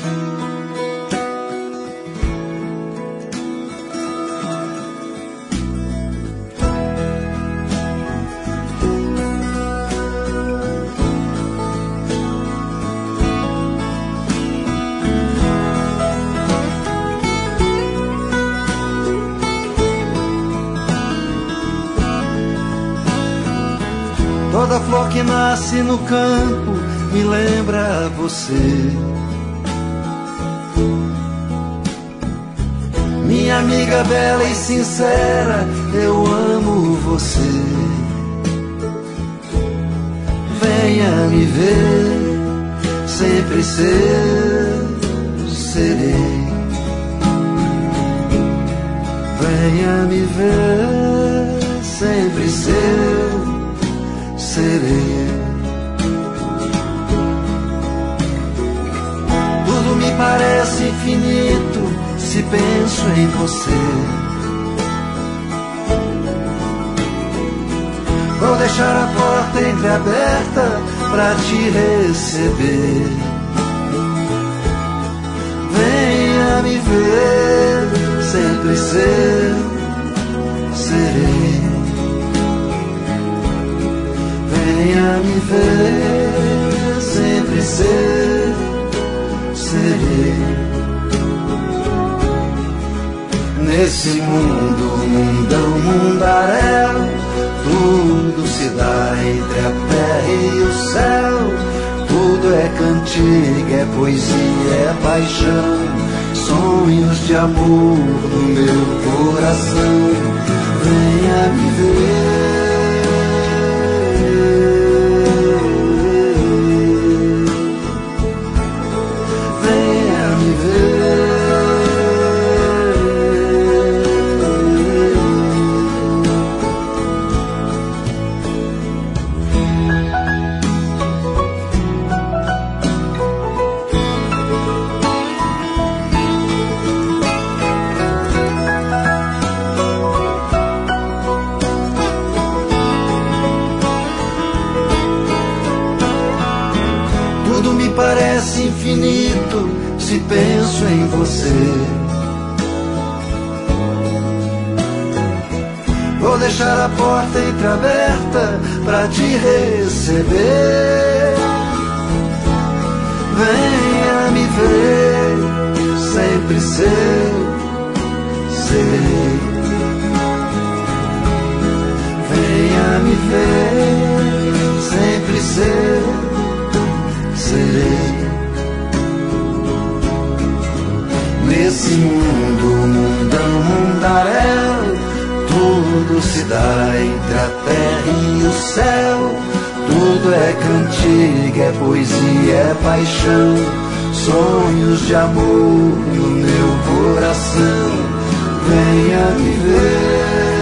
Toda flor que nasce no campo me lembra você. Minha amiga bela e sincera, eu amo você. Venha me ver, sempre serei. Venha me ver, sempre serei. Tudo me parece infinito se penso em você. Vou deixar a porta entreaberta pra te receber. Venha me ver, sempre serei. Venha me ver, sempre serei. Nesse mundão, mundaréu, tudo se dá entre a terra e o céu. Tudo é cantiga, é poesia, é paixão, sonhos de amor no meu coração. Venha me ver. Parece infinito se penso em você. Vou deixar a porta entreaberta pra te receber. Venha me ver, sempre serei. Venha me ver, sempre serei. Nesse mundão, mundaréu, tudo se dá entre a terra e o céu. Tudo é cantiga, é poesia, é paixão, sonhos de amor no meu coração. Venha me ver.